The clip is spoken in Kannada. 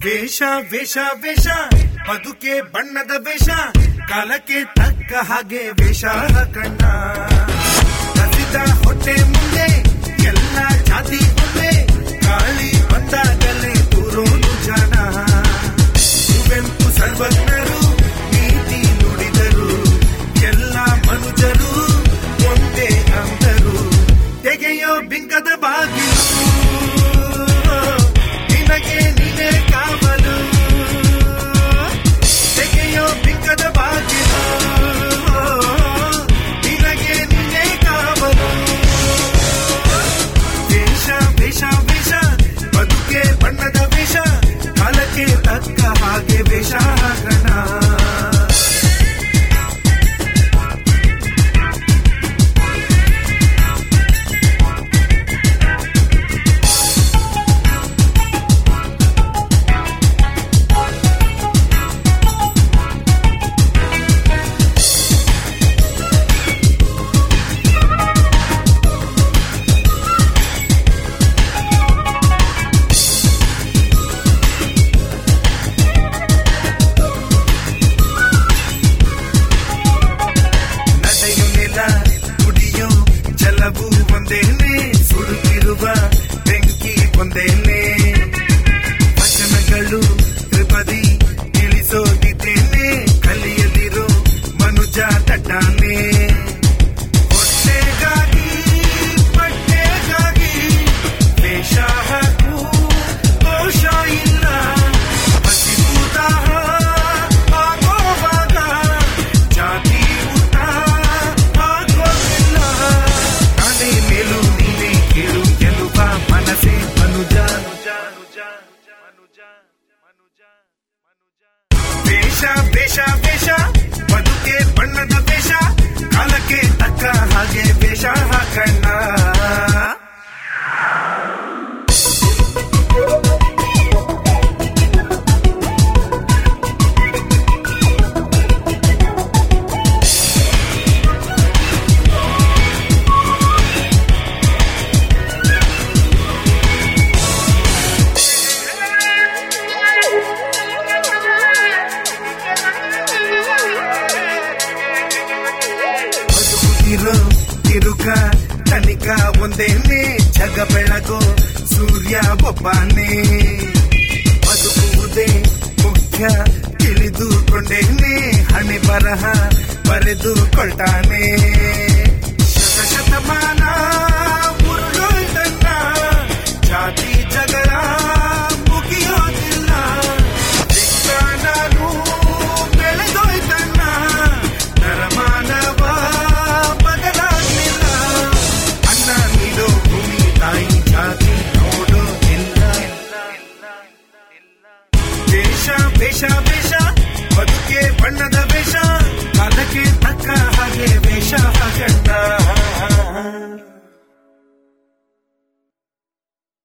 ವೇಷ ವೇಷ ವೇಷ ಬದುಕೆ ಬಣ್ಣದ ವೇಷ ಕಾಲಕ್ಕೆ ತಕ್ಕ ಹಾಗೆ ವೇಷ ಕಣ್ಣ ಕಸಿದ ಹೊಟ್ಟೆ ಮುಂದೆ ಎಲ್ಲ ಜಾತಿ ಮುಂದೆ ಗಾಳಿ ಬಂದಾಗಲೇ ತೂರೋನು ಜನ ಕುವೆಂಪು ಸರ್ವಜ್ಞರು ನೀತಿ ನುಡಿದರು ಎಲ್ಲ ಮನುಜರು ಒಂದೇ ಅಂದರು ತೆಗೆಯೋ ಬಿಂಕದ ಬಾಗಿಲು ನಿನಗೆ ನೀನೇ ಕಾವಲು ತೆಗೆಯೋ ಬಿಂಕದ ಬಾಗಿಲು ನಿನಗೆ ನೀನೇ ಕಾವಲು ವೇಷ ವೇಷ ವೇಷ ಬದುಕೆ ಬಣ್ಣದ ವೇಷ ಕಾಲಕ್ಕೆ ತಕ್ಕ ಹಾಗೆ ವೇಷ ಹಾಕೋಣ ಜಲವು ಒಂದೇನೆ ಸುಡುತ್ತಿರುವ ಬೆಂಕಿ ಒಂದೇನೆ ವಚನಗಳು ತ್ರಿಪದಿ ತಿಳಿಸೋದಿದ್ದೇನೆ ಕಲಿಯಲಿರೋ ಮನುಜ ತಟ್ಟಾನೆ ಹೊಟ್ಟೆಗಾಗಿ ಬಟ್ಟೆಗಾಗಿ ವೇಷ ಹಾಗೂ ದೋಷ ಇಲ್ಲ ಹಸಿವು ದಾಹ ಆಗೋವಾಗ ಜಾತಿ ಊಟ ಆಗೋದಿಲ್ಲ ಮೇಲು ನೀನೆ ಕೇಳು ಗೆಲುವ ಮನಸೇ ಮನುಜ ವೇಷ ವೇಷ ವೇಷ ಬದುಕೆ ಬಣ್ಣದ ವೇಷ ಕಾಲಕ್ಕೆ ತಕ್ಕ ಹಾಗೆ ವೇಷ ಹಾಕಣ್ಣ ತಿರುಗ ತನಿಕ ಒಂದೇನೆ ಜಗ ಬೆಳಗೋ ಸೂರ್ಯ ಒಬ್ಬನೇ ಬದುಕುವುದೇ ಮುಖ್ಯ ತಿಳಿದುಕೊಂಡೇನೆ ಹಣೆ ಬರಹ ಬರೆದುಕೊಳ್ತಾನೆ ಶತಶತಮಾನ ಉರುಳೋಯ್ತನ್ನ ಜಾತಿ ಜಗಳ ಮುಗಿಯೋದಿಲ್ಲ ವಿಜ್ಞಾನನು ಬೆಳೆದೋಯ್ತನ್ನ ನರಮಾನವ ವೇಷ ವೇಷ